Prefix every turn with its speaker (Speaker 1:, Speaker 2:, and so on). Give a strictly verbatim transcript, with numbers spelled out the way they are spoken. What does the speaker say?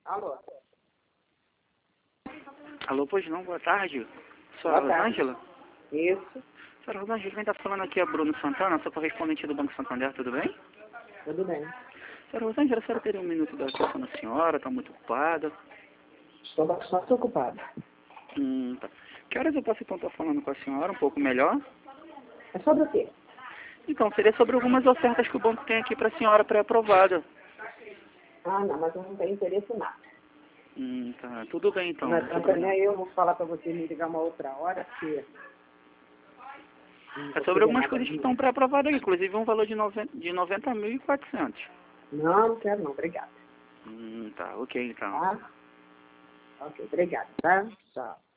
Speaker 1: Alô?
Speaker 2: Alô, pois não, boa tarde. Senhora
Speaker 1: Boa tarde.
Speaker 2: Rosângela?
Speaker 1: Isso,
Speaker 2: Senhora Rosângela, quem está falando aqui é Bruno Santana, sou correspondente do Banco Santander, tudo bem?
Speaker 1: tudo bem.
Speaker 2: Senhora Rosângela, a senhora teria um minuto da atenção da senhora, está muito ocupada?
Speaker 1: Estou bastante ocupada.
Speaker 2: Hum, tá. Que horas eu posso então estar falando com a senhora um pouco melhor?
Speaker 1: É sobre o quê?
Speaker 2: Então, seria sobre algumas ofertas que o banco tem aqui para a senhora pré-aprovada.
Speaker 1: Ah, não, mas eu não tenho interesse em nada.
Speaker 2: Hum, tá. Tudo bem então.
Speaker 1: Mas
Speaker 2: Não tem
Speaker 1: também
Speaker 2: problema.
Speaker 1: eu vou falar para você me ligar uma outra hora, porque não
Speaker 2: É
Speaker 1: vou
Speaker 2: sobre
Speaker 1: querer
Speaker 2: algumas
Speaker 1: nada
Speaker 2: coisas que
Speaker 1: de...
Speaker 2: estão pré-aprovadas aqui, inclusive um valor de noventa de noventa mil e quatrocentos.
Speaker 1: Não, não quero não, obrigada.
Speaker 2: Hum, tá, ok então.
Speaker 1: Tá? Ok, obrigada, tá? Tchau.